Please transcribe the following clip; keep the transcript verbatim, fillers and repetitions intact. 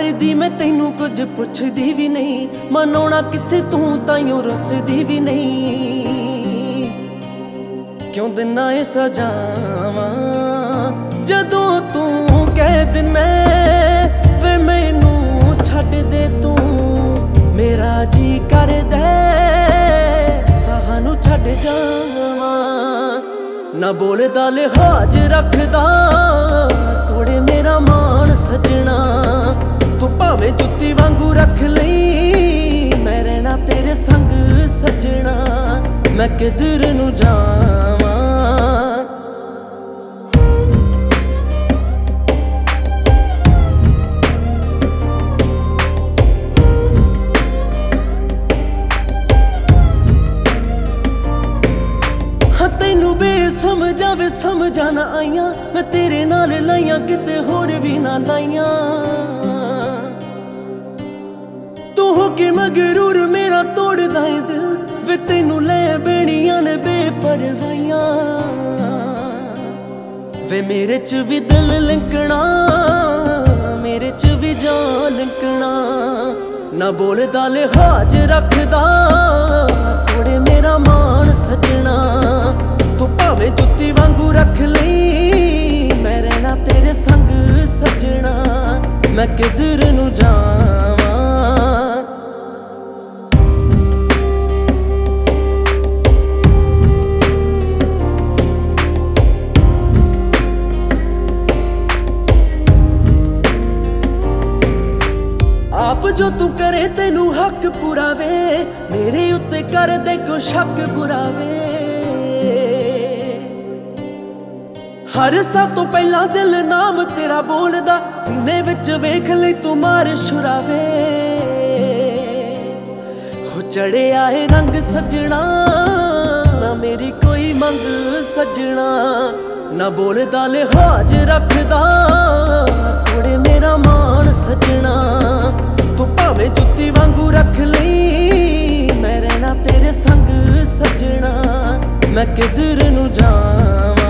करदी मैं तैनू कुछ पुछदी भी नहीं, मनाउणा कित्थे तू ताइयों रुसदी भी नहीं। क्यों दिना ए सजावां जदों तू कह दिना वे मैनू छड्ड दे तू, मेरा जी करदा साहां नू छड्ड जावां। ना बोलदा लिहाज रखदा तोड़े मेरा मान सजना, तू भावें जुत्ती वांगू रख लई मैं रहना तेरे संग सजना। मैं किधर नू जावां तैनू बेसमझा वे समझा ना आईयां, मैं तेरे नाल लाइयां किते होर भी ना लाइयां। तू हो के मगरूर मेरा तोड़दा है दिल, वे तैनू ले बेड़ियां ने बेपरवाहियां। वे मेरे च भी दिल लिंकना मेरे च भी जान लिंकना। ना बोलदा लिहाज रखदा तोड़े मेरा मान सजना, तू भावें जुत्ती वांगू रख लई मैं रहना तेरे संग सजना। मैं किधर नू जावां आप जो तू करे तेनू हक पूरा वे, मेरे उत्ते कर दे को शक बुरा वे। हर सा तो पहला दिल नाम तेरा बोलदा, सीने विच वेख लई तू मार शुरावे। हो चढ़े आए रंग सजना ना मेरी कोई मंग सजना। ना बोलदा लिहाज रखदा तोड़े मेरा मान सजना, तू भावें जुत्ती वांगू रख लई मैं रहना तेरे संग सजना। मैं किधर नू जावां